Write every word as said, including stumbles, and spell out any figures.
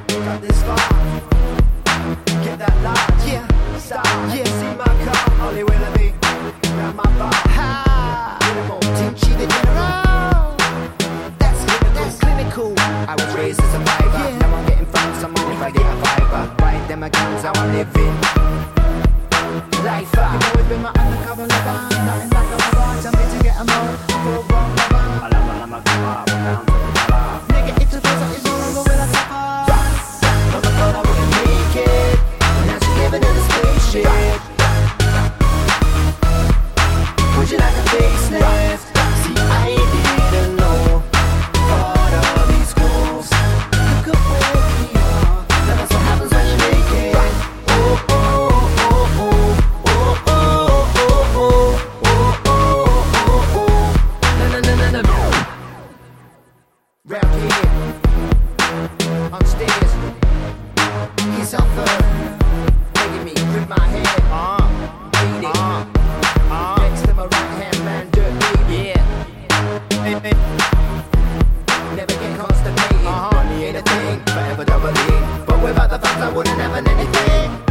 got this far. Get that large, yeah, star, yeah, see my car, Ollie Willoughby, round my bar. Ha! Minimal, Tinchi the General. That's clinical, that's clinical. I was raised a survivor, yeah. Now I'm getting from someone if I get a fiver. Ride them accounts, how I'm living. Life up, you always been my undercover lover. Nothing like a lover, tell me to get a more. For a wrong lover. I love my, I'm a cover, I'm down to the bar. Nigga, it's a closer, it's no longer with a suffer. Never thought I wouldn't make it. Now she's living in a spaceship. Would you like a facelift? See, I didn't know all of these goals. Look at where we are. Now that's what happens when you make it. Oh, oh, oh, oh, oh, oh, oh, oh, oh, oh, oh. No, no, no, no, no, no. Round here, on stairs, he's up first, making me grip my head, uh, beat it, uh, uh, next to my right hand man, dirt baby, yeah, never get constipated, uh-huh. Money ain't a thing, forever doubling, but without the funds I wouldn't have anything.